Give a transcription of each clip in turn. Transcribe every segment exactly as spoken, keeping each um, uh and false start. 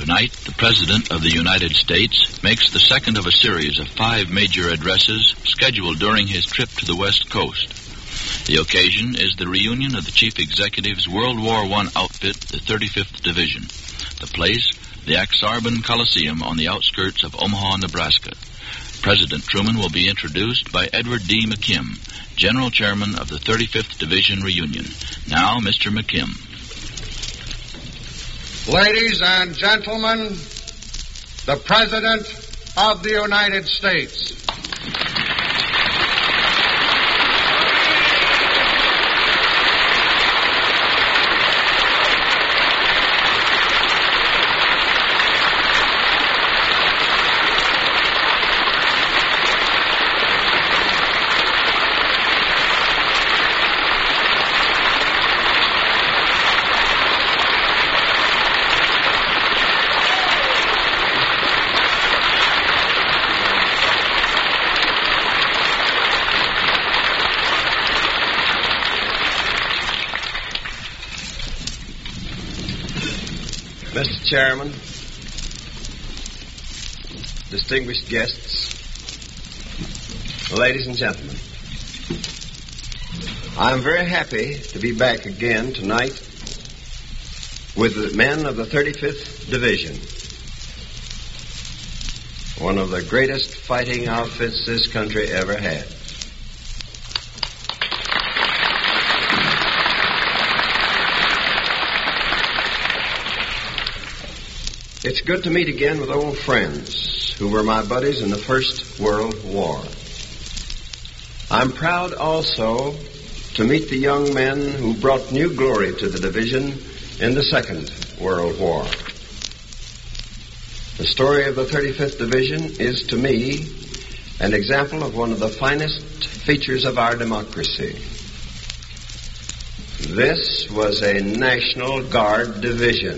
Tonight, the President of the United States makes the second of a series of five major addresses scheduled during his trip to the West Coast. The occasion is the reunion of the Chief Executive's World War One outfit, the thirty-fifth Division. The place, the Ak-Sar-Ben Coliseum on the outskirts of Omaha, Nebraska. President Truman will be introduced by Edward D. McKim, General Chairman of the thirty-fifth Division Reunion. Now, Mister McKim. Ladies and gentlemen, the President of the United States. Mister Chairman, distinguished guests, ladies and gentlemen, I'm very happy to be back again tonight with the men of the thirty-fifth Division, one of the greatest fighting outfits this country ever had. It's good to meet again with old friends who were my buddies in the First World War. I'm proud also to meet the young men who brought new glory to the division in the Second World War. The story of the thirty-fifth Division is, to me, an example of one of the finest features of our democracy. This was a National Guard division.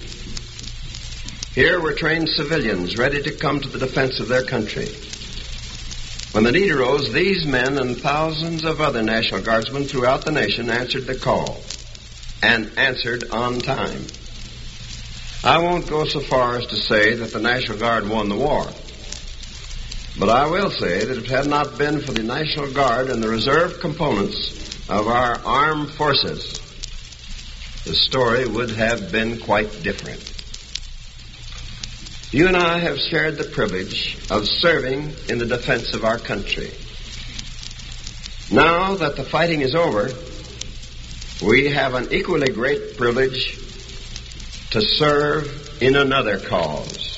Here were trained civilians ready to come to the defense of their country. When the need arose, these men and thousands of other National Guardsmen throughout the nation answered the call, and answered on time. I won't go so far as to say that the National Guard won the war, but I will say that if it had not been for the National Guard and the reserve components of our armed forces, the story would have been quite different. You and I have shared the privilege of serving in the defense of our country. Now that the fighting is over, we have an equally great privilege to serve in another cause.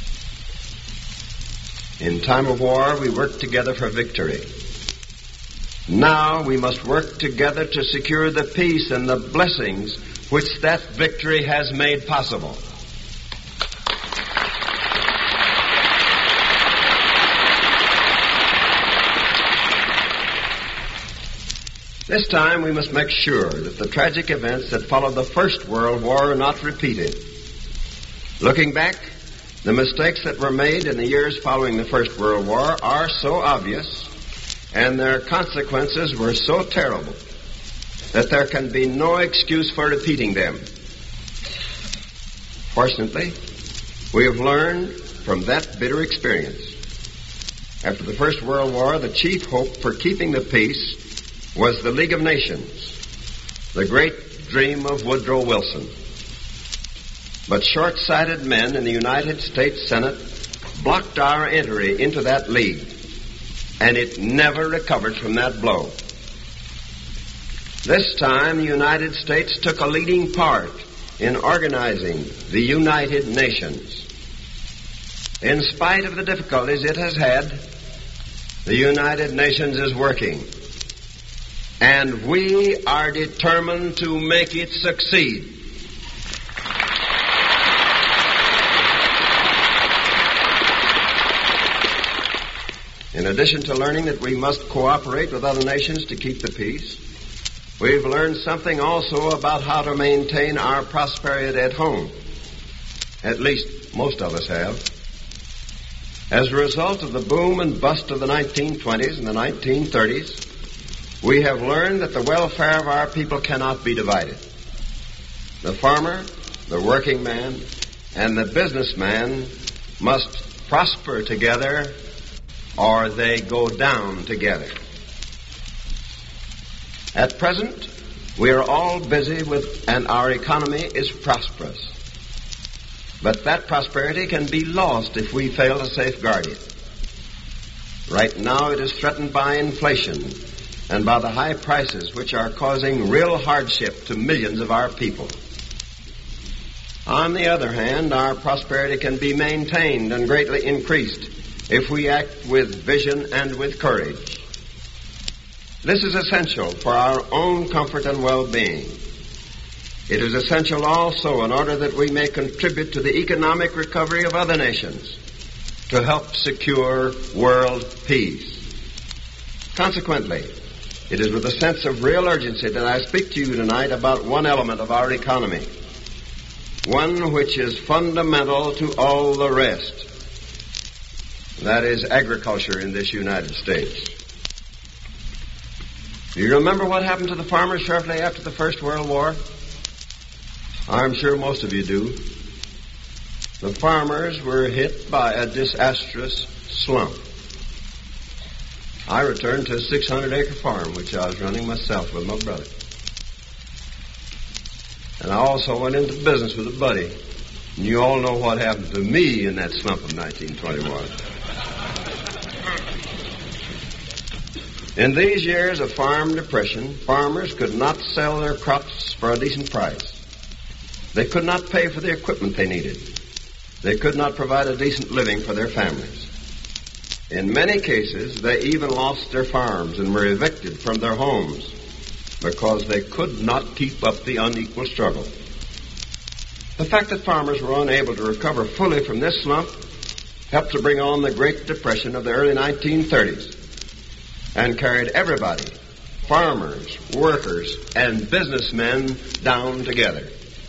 In time of war, we work together for victory. Now we must work together to secure the peace and the blessings which that victory has made possible. This time we must make sure that the tragic events that followed the First World War are not repeated. Looking back, the mistakes that were made in the years following the First World War are so obvious, and their consequences were so terrible, that there can be no excuse for repeating them. Fortunately, we have learned from that bitter experience. After the First World War, the chief hope for keeping the peace was the League of Nations, the great dream of Woodrow Wilson. But short-sighted men in the United States Senate blocked our entry into that league, and it never recovered from that blow. This time, the United States took a leading part in organizing the United Nations. In spite of the difficulties it has had, the United Nations is working. And we are determined to make it succeed. In addition to learning that we must cooperate with other nations to keep the peace, we've learned something also about how to maintain our prosperity at home. At least most of us have. As a result of the boom and bust of the nineteen twenties and the nineteen thirties, we have learned that the welfare of our people cannot be divided. The farmer, the working man, and the businessman must prosper together or they go down together. At present, we are all busy with, and our economy is prosperous. But that prosperity can be lost if we fail to safeguard it. Right now, it is threatened by inflation and by the high prices which are causing real hardship to millions of our people. On the other hand, our prosperity can be maintained and greatly increased if we act with vision and with courage. This is essential for our own comfort and well-being. It is essential also in order that we may contribute to the economic recovery of other nations to help secure world peace. Consequently, it is with a sense of real urgency that I speak to you tonight about one element of our economy, one which is fundamental to all the rest. That is agriculture in this United States. Do you remember what happened to the farmers shortly after the First World War? I'm sure most of you do. The farmers were hit by a disastrous slump. I returned to a six hundred acre farm, which I was running myself with my brother. And I also went into business with a buddy. And you all know what happened to me in that slump of nineteen twenty-one. In these years of farm depression, farmers could not sell their crops for a decent price. They could not pay for the equipment they needed. They could not provide a decent living for their families. In many cases, they even lost their farms and were evicted from their homes because they could not keep up the unequal struggle. The fact that farmers were unable to recover fully from this slump helped to bring on the Great Depression of the early nineteen thirties and carried everybody, farmers, workers, and businessmen down together.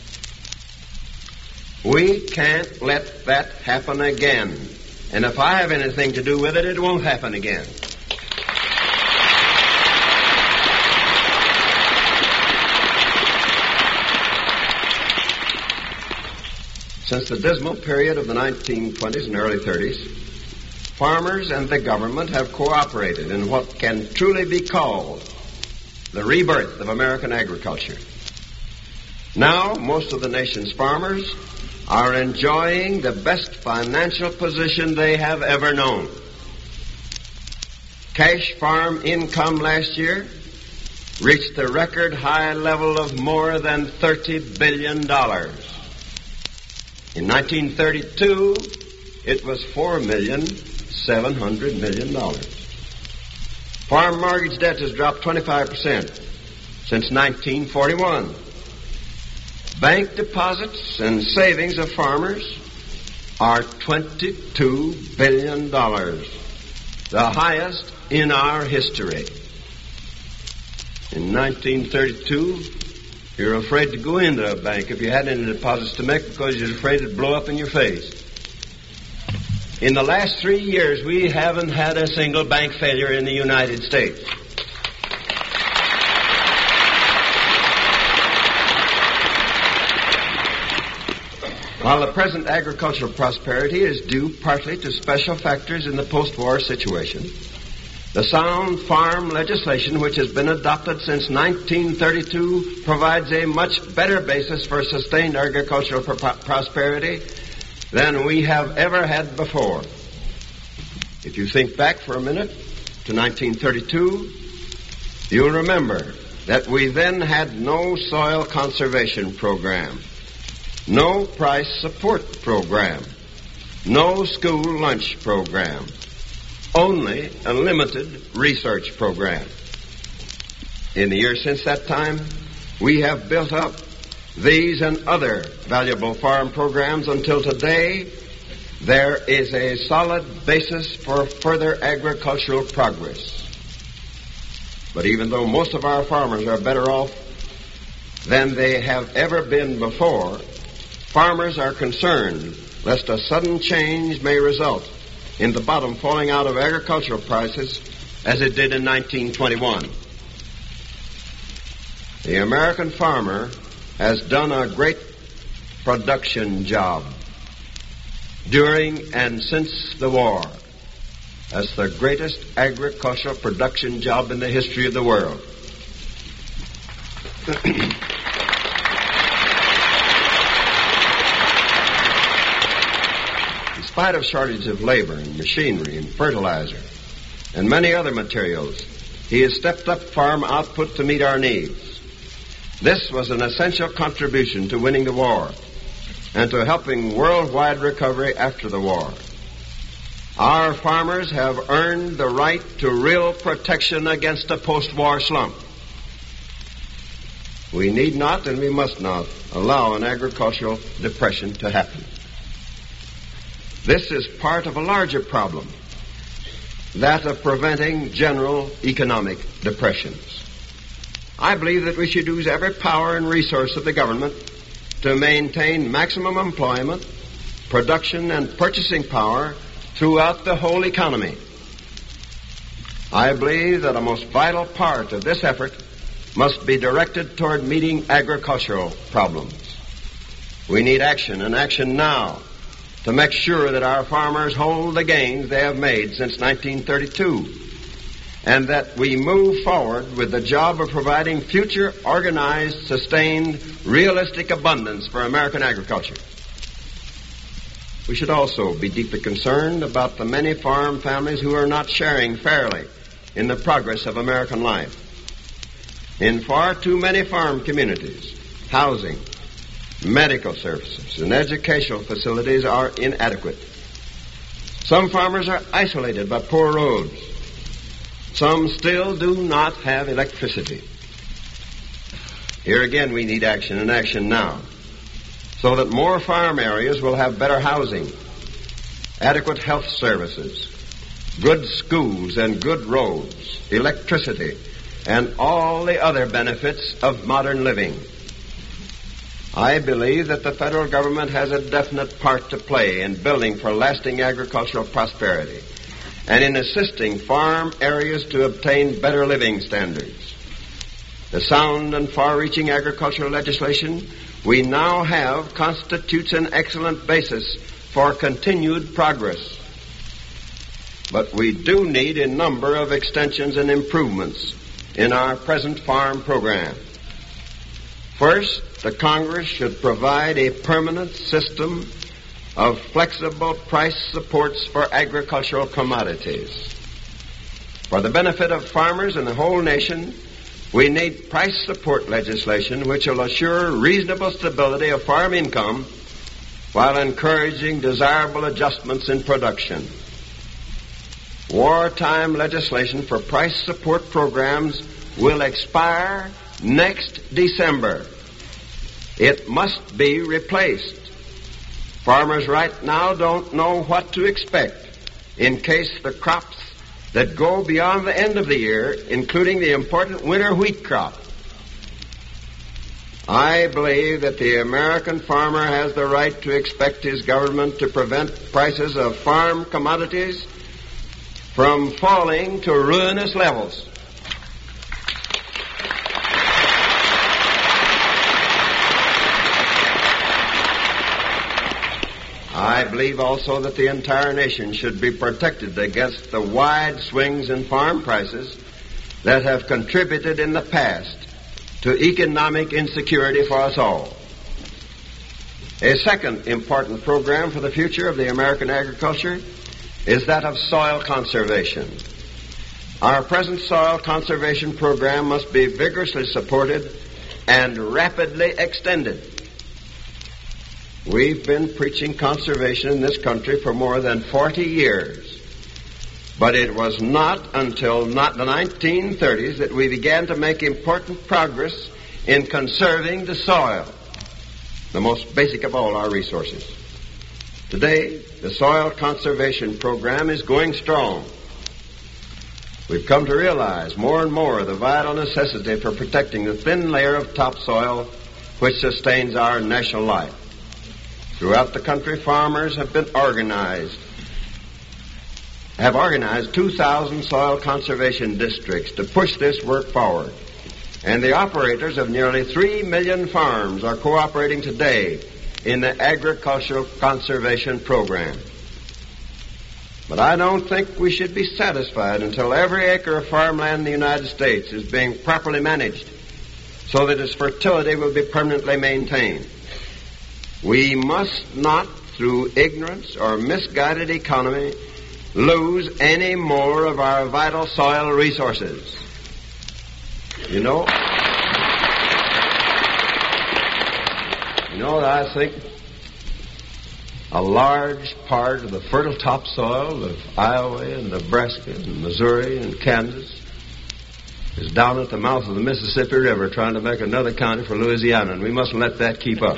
We can't let that happen again. And if I have anything to do with it, it won't happen again. Since the dismal period of the nineteen twenties and early thirties, farmers and the government have cooperated in what can truly be called the rebirth of American agriculture. Now, most of the nation's farmers are enjoying the best financial position they have ever known. Cash farm income last year reached the record high level of more than thirty billion dollars. In nineteen thirty-two, it was four million seven hundred million dollars. Farm mortgage debt has dropped twenty-five percent since nineteen forty-one. Bank deposits and savings of farmers are twenty-two billion dollars, the highest in our history. In nineteen thirty-two, you were afraid to go into a bank if you had any deposits to make because you were afraid it'd blow up in your face. In the last three years, we haven't had a single bank failure in the United States. While the present agricultural prosperity is due partly to special factors in the post-war situation, the sound farm legislation which has been adopted since nineteen thirty-two provides a much better basis for sustained agricultural pro- prosperity than we have ever had before. If you think back for a minute to nineteen thirty-two, you'll remember that we then had no soil conservation program, no price support program, no school lunch program, only a limited research program. In the years since that time, we have built up these and other valuable farm programs until today there is a solid basis for further agricultural progress. But even though most of our farmers are better off than they have ever been before, farmers are concerned lest a sudden change may result in the bottom falling out of agricultural prices as it did in nineteen twenty-one. The American farmer has done a great production job during and since the war. That's the greatest agricultural production job in the history of the world. In spite of shortage of labor and machinery and fertilizer and many other materials, he has stepped up farm output to meet our needs. This was an essential contribution to winning the war and to helping worldwide recovery after the war. Our farmers have earned the right to real protection against a post-war slump. We need not and we must not allow an agricultural depression to happen. This is part of a larger problem, that of preventing general economic depressions. I believe that we should use every power and resource of the government to maintain maximum employment, production, and purchasing power throughout the whole economy. I believe that a most vital part of this effort must be directed toward meeting agricultural problems. We need action, and action now, to make sure that our farmers hold the gains they have made since nineteen thirty-two, and that we move forward with the job of providing future organized, sustained, realistic abundance for American agriculture. We should also be deeply concerned about the many farm families who are not sharing fairly in the progress of American life. In far too many farm communities, housing, medical services, and educational facilities are inadequate. Some farmers are isolated by poor roads. Some still do not have electricity. Here again we need action, and action now, so that more farm areas will have better housing, adequate health services, good schools and good roads, electricity, and all the other benefits of modern living. I believe that the federal government has a definite part to play in building for lasting agricultural prosperity and in assisting farm areas to obtain better living standards. The sound and far-reaching agricultural legislation we now have constitutes an excellent basis for continued progress. But we do need a number of extensions and improvements in our present farm program. First, the Congress should provide a permanent system of flexible price supports for agricultural commodities. For the benefit of farmers and the whole nation, we need price support legislation which will assure reasonable stability of farm income while encouraging desirable adjustments in production. Wartime legislation for price support programs will expire next December. It must be replaced. Farmers right now don't know what to expect in case the crops that go beyond the end of the year, including the important winter wheat crop. I believe that the American farmer has the right to expect his government to prevent prices of farm commodities from falling to ruinous levels. I believe also that the entire nation should be protected against the wide swings in farm prices that have contributed in the past to economic insecurity for us all. A second important program for the future of the American agriculture is that of soil conservation. Our present soil conservation program must be vigorously supported and rapidly extended. We've been preaching conservation in this country for more than forty years, but it was not until not the nineteen thirties that we began to make important progress in conserving the soil, the most basic of all our resources. Today, the soil conservation program is going strong. We've come to realize more and more the vital necessity for protecting the thin layer of topsoil which sustains our national life. Throughout the country, farmers have been organized, have organized two thousand soil conservation districts to push this work forward. And the operators of nearly three million farms are cooperating today in the agricultural conservation program. But I don't think we should be satisfied until every acre of farmland in the United States is being properly managed so that its fertility will be permanently maintained. We must not, through ignorance or misguided economy, lose any more of our vital soil resources. You know, you know, I think a large part of the fertile topsoil of Iowa and Nebraska and Missouri and Kansas is down at the mouth of the Mississippi River trying to make another county for Louisiana, and we mustn't let that keep up.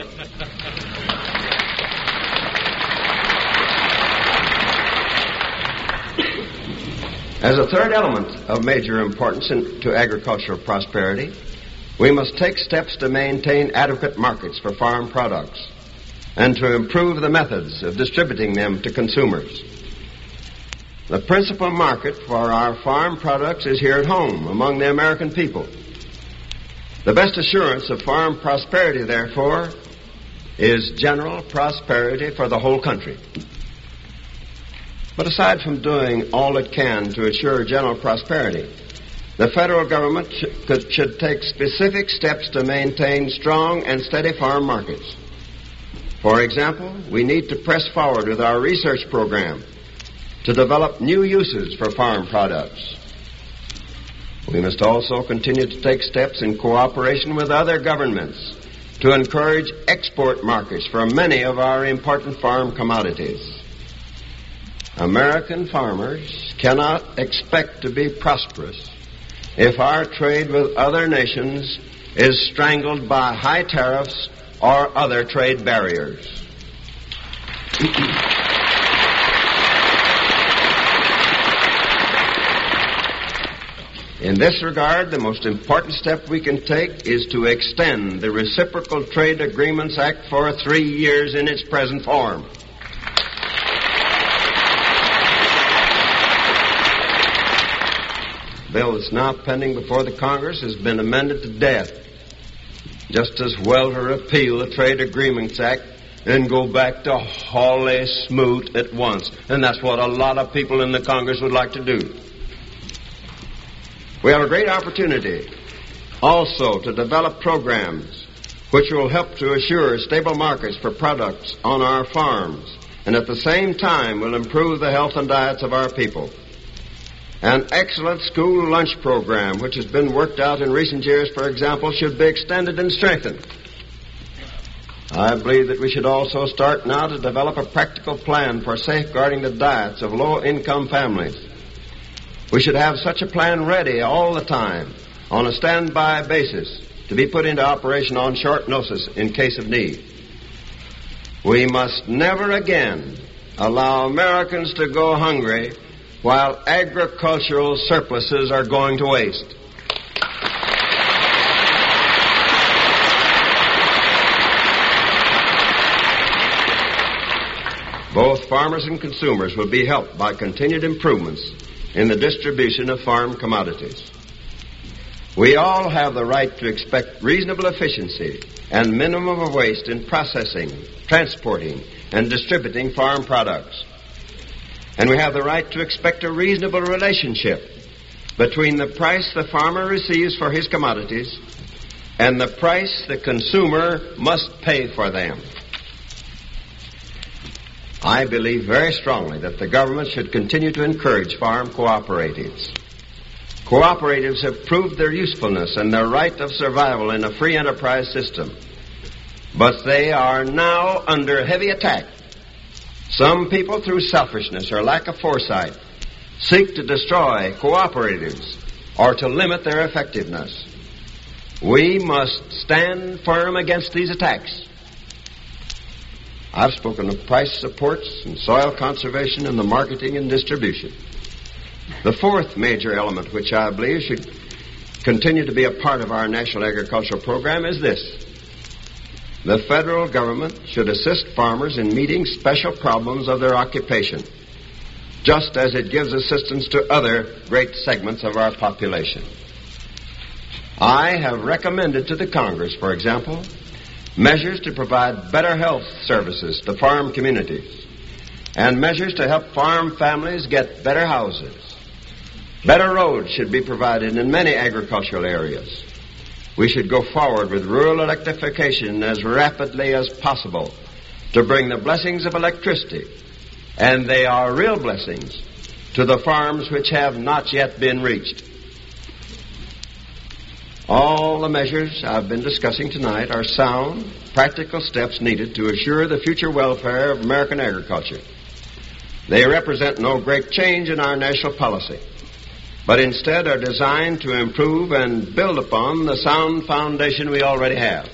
As a third element of major importance in, to agricultural prosperity, we must take steps to maintain adequate markets for farm products and to improve the methods of distributing them to consumers. The principal market for our farm products is here at home, among the American people. The best assurance of farm prosperity, therefore, is general prosperity for the whole country. But aside from doing all it can to assure general prosperity, the federal government sh- should take specific steps to maintain strong and steady farm markets. For example, we need to press forward with our research program to develop new uses for farm products. We must also continue to take steps in cooperation with other governments to encourage export markets for many of our important farm commodities. American farmers cannot expect to be prosperous if our trade with other nations is strangled by high tariffs or other trade barriers. In this regard, the most important step we can take is to extend the Reciprocal Trade Agreements Act for three years in its present form. The bill that's now pending before the Congress has been amended to death. Just as well to repeal the Trade Agreements Act and go back to holy smoot at once. And that's what a lot of people in the Congress would like to do. We have a great opportunity also to develop programs which will help to assure stable markets for products on our farms and at the same time will improve the health and diets of our people. An excellent school lunch program, which has been worked out in recent years, for example, should be extended and strengthened. I believe that we should also start now to develop a practical plan for safeguarding the diets of low-income families. We should have such a plan ready all the time on a standby basis to be put into operation on short notice in case of need. We must never again allow Americans to go hungry while agricultural surpluses are going to waste. Both farmers and consumers will be helped by continued improvements in the distribution of farm commodities. We all have the right to expect reasonable efficiency and minimum of waste in processing, transporting, and distributing farm products. And we have the right to expect a reasonable relationship between the price the farmer receives for his commodities and the price the consumer must pay for them. I believe very strongly that the government should continue to encourage farm cooperatives. Cooperatives have proved their usefulness and their right of survival in a free enterprise system. But they are now under heavy attack. Some people, through selfishness or lack of foresight, seek to destroy cooperatives or to limit their effectiveness. We must stand firm against these attacks. I've spoken of price supports and soil conservation and the marketing and distribution. The fourth major element which I believe should continue to be a part of our national agricultural program is this. The federal government should assist farmers in meeting special problems of their occupation, just as it gives assistance to other great segments of our population. I have recommended to the Congress, for example, measures to provide better health services to farm communities, and measures to help farm families get better houses. Better roads should be provided in many agricultural areas. We should go forward with rural electrification as rapidly as possible to bring the blessings of electricity, and they are real blessings, to the farms which have not yet been reached. All the measures I've been discussing tonight are sound, practical steps needed to assure the future welfare of American agriculture. They represent no great change in our national policy, but instead are designed to improve and build upon the sound foundation we already have.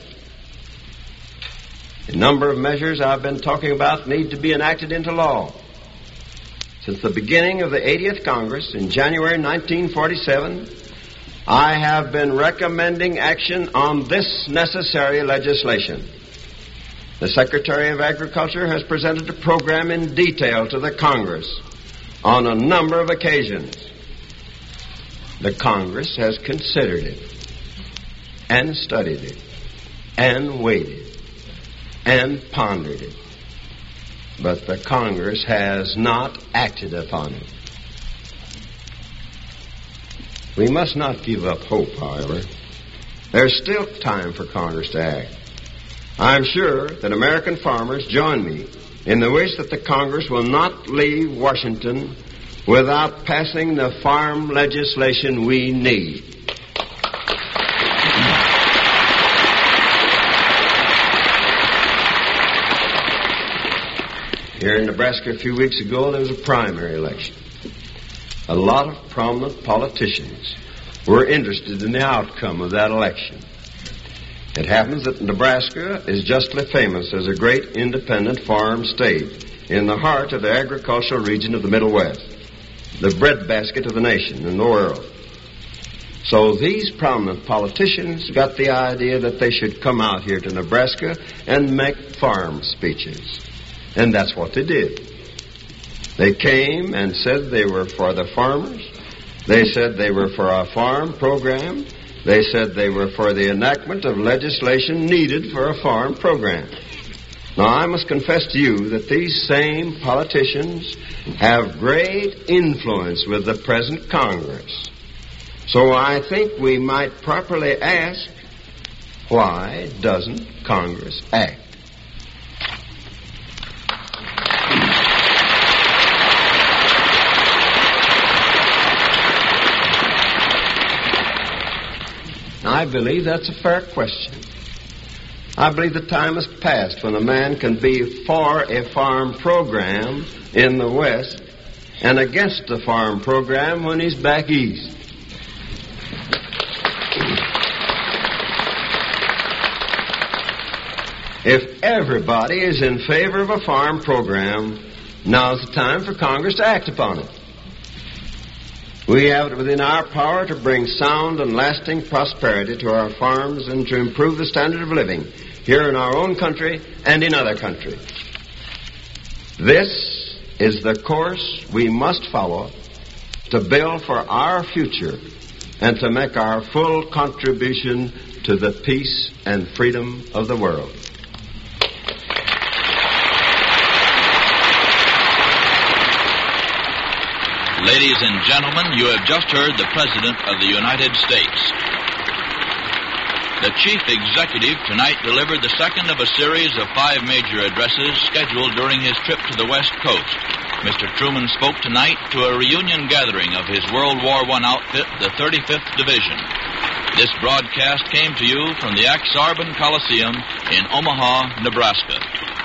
A number of measures I've been talking about need to be enacted into law. Since the beginning of the eightieth Congress in January nineteen forty-seven, I have been recommending action on this necessary legislation. The Secretary of Agriculture has presented a program in detail to the Congress on a number of occasions. The Congress has considered it and studied it and weighed it and pondered it. But the Congress has not acted upon it. We must not give up hope, however. There's still time for Congress to act. I'm sure that American farmers join me in the wish that the Congress will not leave Washington without passing the farm legislation we need. Here in Nebraska a few weeks ago, there was a primary election. A lot of prominent politicians were interested in the outcome of that election. It happens that Nebraska is justly famous as a great independent farm state in the heart of the agricultural region of the Middle West, the breadbasket of the nation and the world. So these prominent politicians got the idea that they should come out here to Nebraska and make farm speeches. And that's what they did. They came and said they were for the farmers. They said they were for a farm program. They said they were for the enactment of legislation needed for a farm program. Now, I must confess to you that these same politicians have great influence with the present Congress. So I think we might properly ask, why doesn't Congress act? I believe that's a fair question. I believe the time has passed when a man can be for a farm program in the West and against a farm program when he's back east. If everybody is in favor of a farm program, now's the time for Congress to act upon it. We have it within our power to bring sound and lasting prosperity to our farms and to improve the standard of living here in our own country and in other countries. This is the course we must follow to build for our future and to make our full contribution to the peace and freedom of the world. Ladies and gentlemen, you have just heard the President of the United States. The Chief Executive tonight delivered the second of a series of five major addresses scheduled during his trip to the West Coast. Mister Truman spoke tonight to a reunion gathering of his World War One outfit, the thirty-fifth Division. This broadcast came to you from the Ak-Sar-Ben Coliseum in Omaha, Nebraska.